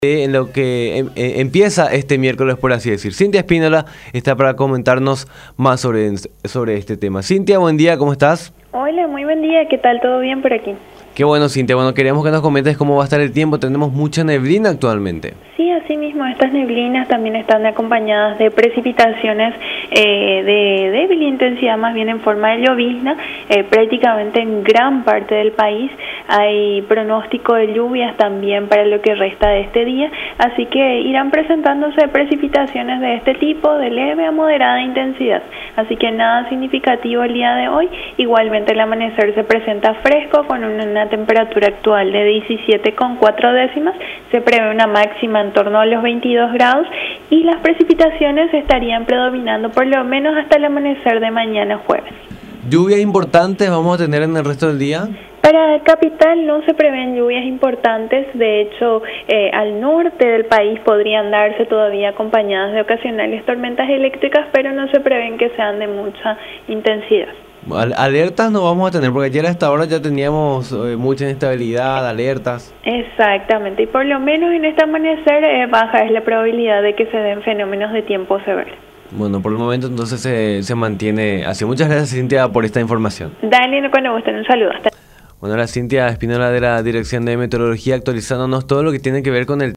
En lo que empieza este miércoles, por así decir. Cintia Espínola está para comentarnos más sobre este tema. Cintia, buen día, ¿cómo estás? Hola, muy buen día, ¿qué tal? ¿Todo bien por aquí? Qué bueno, Cintia. Bueno, queríamos que nos comentes cómo va a estar el tiempo. Tenemos mucha neblina actualmente. Sí, así mismo, estas neblinas también están acompañadas de precipitaciones de débil intensidad, más bien en forma de llovizna, prácticamente en gran parte del país. Hay pronóstico de lluvias también para lo que resta de este día, así que irán presentándose precipitaciones de este tipo, de leve a moderada intensidad. Así que nada significativo el día de hoy. Igualmente el amanecer se presenta fresco con una temperatura actual de 17,4 décimas. Se prevé una máxima en torno a los 22 grados y las precipitaciones estarían predominando por lo menos hasta el amanecer de mañana jueves. ¿Lluvias importantes vamos a tener en el resto del día? Para capital no se prevén lluvias importantes, de hecho al norte del país podrían darse todavía acompañadas de ocasionales tormentas eléctricas, pero no se prevén que sean de mucha intensidad. Alertas no vamos a tener, porque ayer a esta hora ya teníamos mucha inestabilidad, alertas. Exactamente, y por lo menos en este amanecer baja es la probabilidad de que se den fenómenos de tiempo severo. Bueno, por el momento entonces se mantiene así. Muchas gracias, Cintia, por esta información. Dale, cuando gusten, un saludo. Bueno, la Cintia Espínola de la Dirección de Meteorología actualizándonos todo lo que tiene que ver con el